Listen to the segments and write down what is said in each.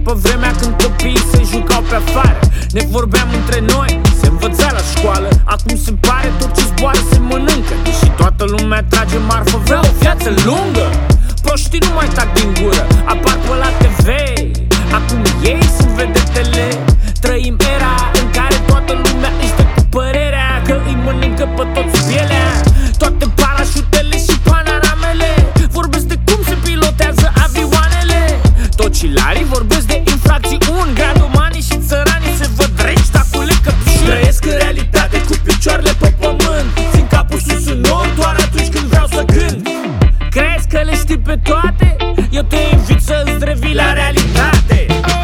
pe vremea când copiii se jucau pe afară. Ne vorbeam între noi, se învăța la școală. Acum se pare tot ce zboară se mănâncă. Deși toată lumea trage marfă, vrea o viață lungă. Proștii nu mai tac din gură, apar pe la TV. Acum ei sunt vedetele. Trăim era în care toată lumea își dă cu părerea că îi mănâncă pe toți pielea. Toate parașutele și panoramele vorbesc de cum se pilotează avioanele. Tocilarii vorbesc de infracțiuni, gradomanii și țăranii se văd reci, tacule căpșuni. Trăiesc în realitate cu picioarele pe pământ, țin capul sus în nor doar atunci când vreau să cânt. Crezi că le știi pe toate? Eu te invit să-ți revii la realitate.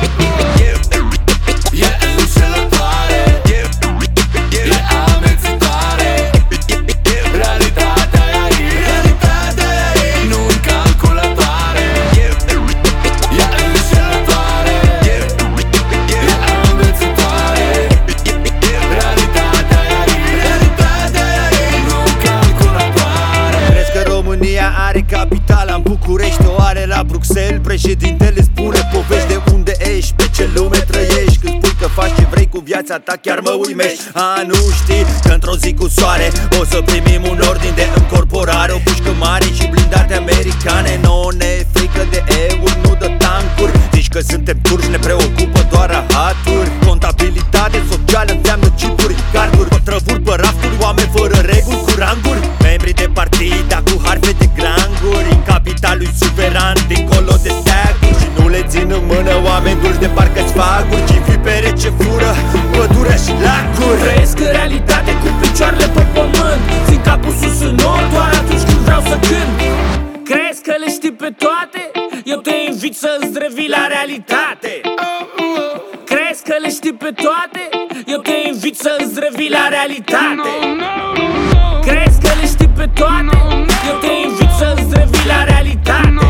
Are capitala în București, o are la Bruxelles. Președintele spune povești de unde ești, pe ce lume trăiești. Când spui că faci ce vrei cu viața ta, chiar mă uimești. Nu știi că într-o zi cu soare o să primim un ordin de încorporare. O pușcă mare și blindate americane. Nouă ne e frică de euri, nu de tancuri. Zici că suntem turci, ne preocupă doar rahaturi. Contabilitate socială înseamnă chipuri, carduri, pătrăvuri pe rafturi, oameni fără reguli cu ranguri. Membri de partid, dar cu harfe de granguri. În capitalul suveran, dincolo de steaguri. Și nu le țin în mână oameni dulci de parcă-ți faguri, ci vipere ce fură pădurea și lacuri. Trăiesc în realitate cu picioarele pe pământ, țin capul sus în nor doar atunci când vreau să cânt. Crezi că le știi pe toate? Eu te invit să-ți revii la realitate. Crezi că le știi pe toate? Eu te invit să-ți revii la realitate. Crezi că le știi pe toate? Eu te invit să-ți revii la realitate.